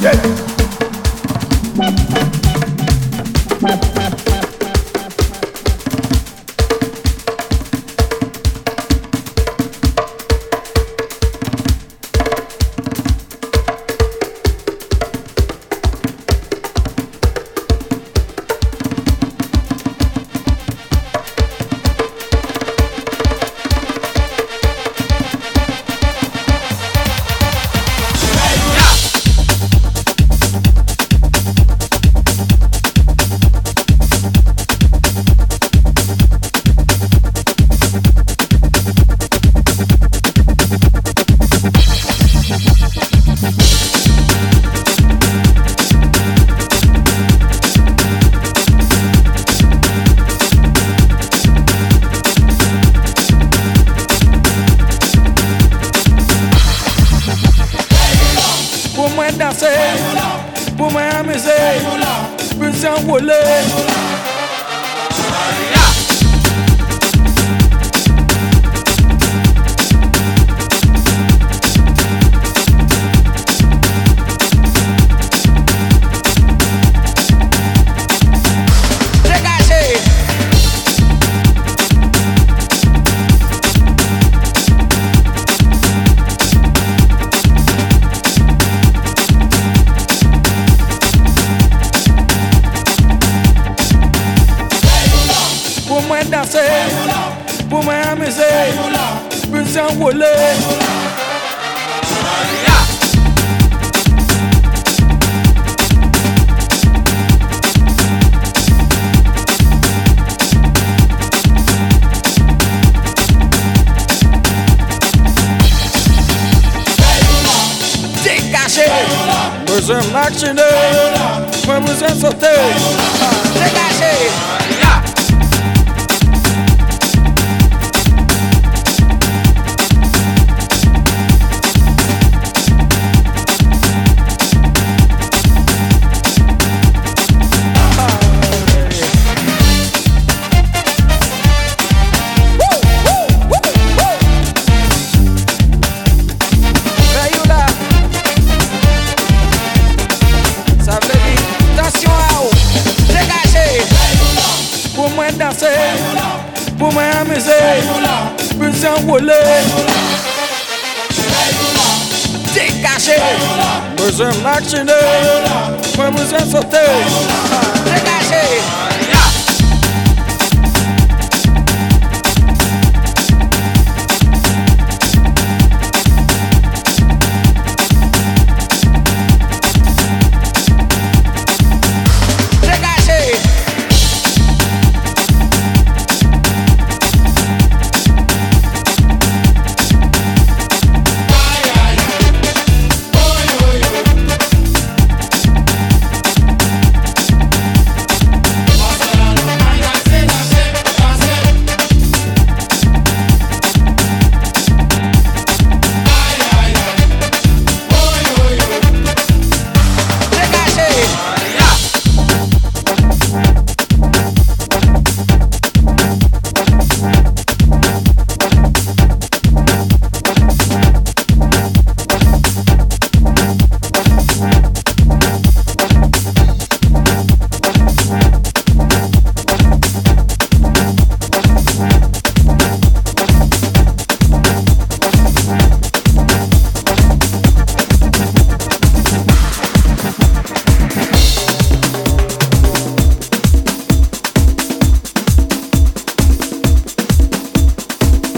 Pour moi danser, pour moi amuser, pour s'envoler. Pour moi danser, pour moi amuser, pour s'envoler. Dégager, besoin de machiner, moi besoin de sauter. Dégager. Pour moi danser, pour moi amuser, pour s'envoler. Dégager, besoin de machiner, moi besoin de sauter. Dégager.